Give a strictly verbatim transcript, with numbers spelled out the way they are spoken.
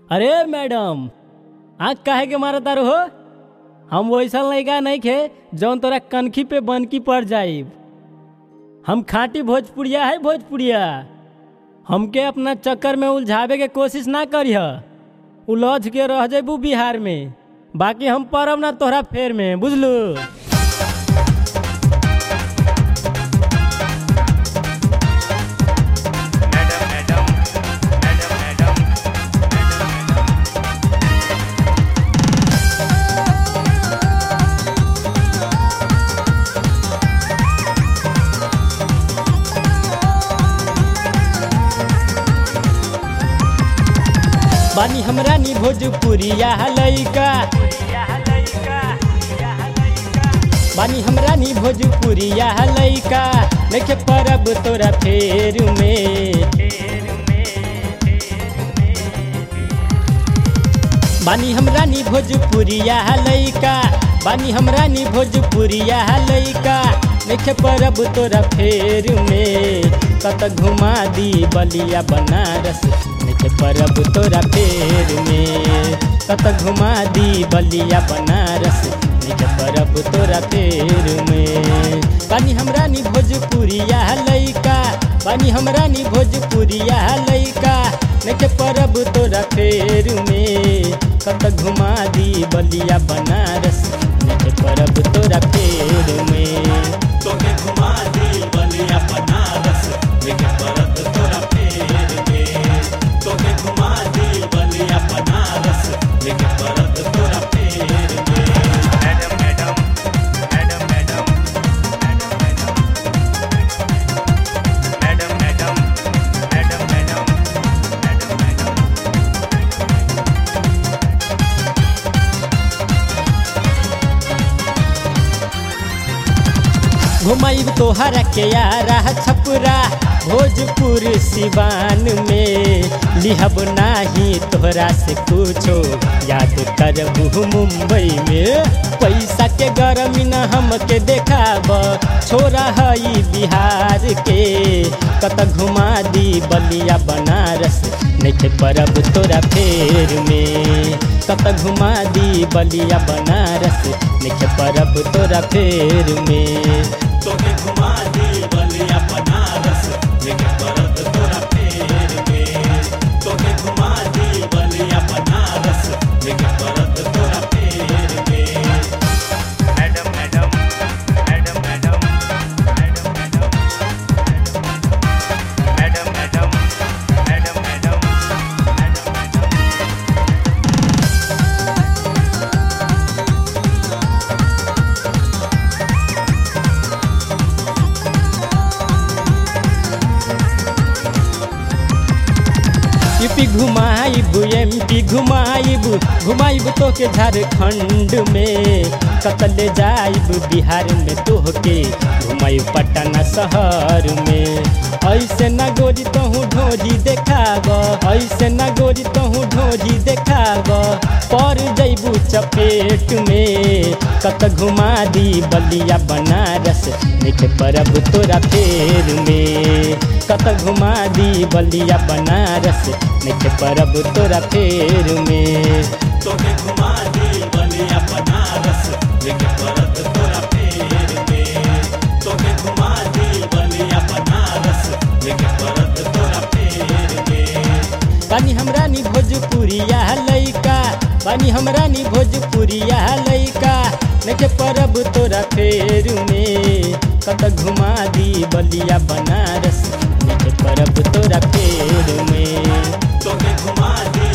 अरे मैडम आँख काहे के मारा तारू हो। हम वैसा लड़का नहीं खे जौन तोरा कनखी पे बनकी पड़ जाइब। हम खाटी भोजपुरिया है भोजपुरिया। हमके अपना चक्कर में उलझावे के कोशिश ना करिह। उलझ के रह जेबू बिहार में, बाकी हम परब ना तोहरा फेर में, बुझलू। बानी हमरा नी भोजपुरिया लइका, बानी हमरा नी भोजपुरिया लइका, देखे परब तोरा फेर में। बानी हमरा नी भोजपुरिया लइका, बानी हमरा नी भोजपुरिया लइका, देखे परब तोरा फेर में। कत घुमा दी बलिया बनारस, देखे परब तोरा फेर में। कत घुमा दी बलिया बनारस, देखे परब तोरा फेर में। बानी हमरा नी भोजपुरिया लइका, बानी हमरा नी भोजपुरिया लइका, देखे परब तोरा फेर में। कत घुमा दी बलिया बनारस, देखे परब तोरा फेर में। तोके घुमा दी बलिया बनारस, देखे परब तोरा फेर में। तोके घुमा दी बलिया बनारस, देखे परब तोरा फेर में। Madam madam madam madam madam madam madam madam घुमाइब तोहरा के यारा छपुरा भोजपुर सिवान में। लिहब नाही तोहरा से कुछो, याद करबू मुंबई में। पैसा के गर्मी न हमके देखाब, छोरा हई बिहार के। कत घुमा दी बलिया बनारस, नइखे परब तोरा फेर में। कत घुमा दी बलिया बनारस, नइखे परब तोरा फेर में। तोके घुमा दी बलिया बनारस, देखे परब तोरा फेर में। तोके घुमा दी बलिया बनारस, देखे परब तोरा फेर में। Madam madam madam madam madam madam madam madam madam UP घुमाइब, एमपी घुमाइब, घुमाइब तोके झारखंड में। कतले जाइब बिहार में तोहके, घुमाइब पटना शहर में। ऐसे न गोरी तहूँ ढोजी देखाब, ऐसे न गोरी तहूँ ढोजी देखाब, पर जैबू चपेट में। कत घुमा दी बलिया बनारस, देखे परब तोरा फेर में। कत घुमा दी बलिया बनारस, देखे परब तोरा फेर में। तोके घुमा दी बलिया बनारस, देखे परब तोरा फेर में। तोके घुमा दी बलिया बनारस, देखे परब तोरा फेर में। बानी हमरा नी भोजपुरिया लइका, बानी हमरा नी भोजपुरिया लइका, देखे परब तोरा फेर में। कत घुमा दी बलिया बनारस, देखे परब तोरा फेर में। तोके घुमा दी